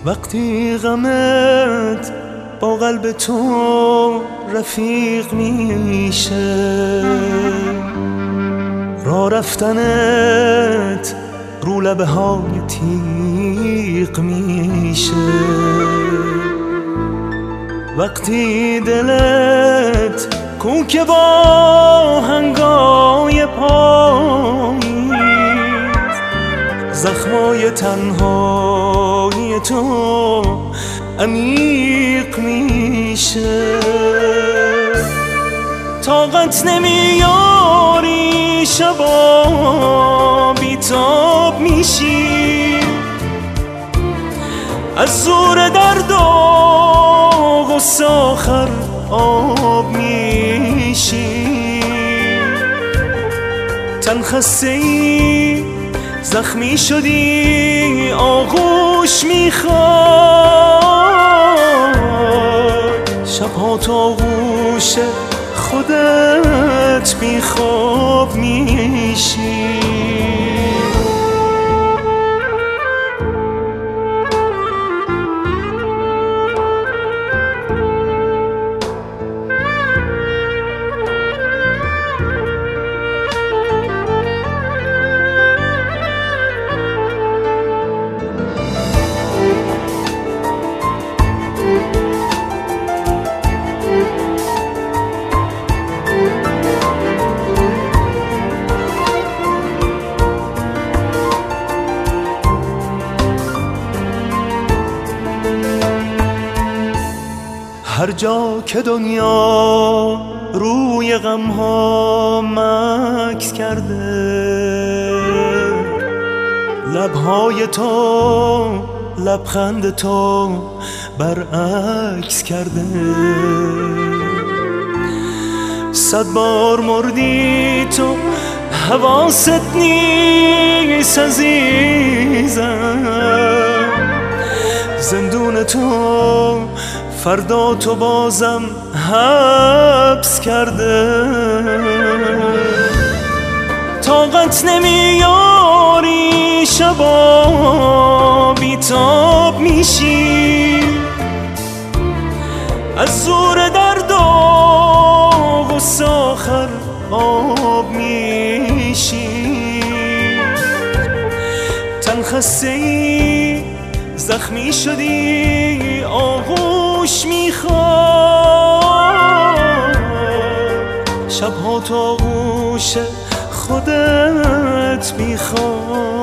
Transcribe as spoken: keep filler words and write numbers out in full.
وقتی غمت با قلب تو رفیق میشه، راه رفتنت رو لبه های تیغ میشه. وقتی دلت کوک با هنگای پایی، زخمای تنهایی تو عمیق میشه. طاقت نمیاری شبا بیتاب میشی، از زور درد و غصه آخر آب میشی. تن خسته ای زخمی شدی آغوش میخواد، شبها تو آغوش خودت بیخواب میشی. هر جا که دنیا روی غمها مکث کرده، لبهای تو لبخند تو برعکس کرده. صد بار مردی تو حواست نیست عزیزم، زندون تو فردا تو بازم حبس کرده. طاقت نمیاری شبا بیتاب میشی، از زور درد و غصه آخر آب میشی. تن خسته ای زخمی شدی آغوش میخواد، شبها تو آغوش خودت میخواد.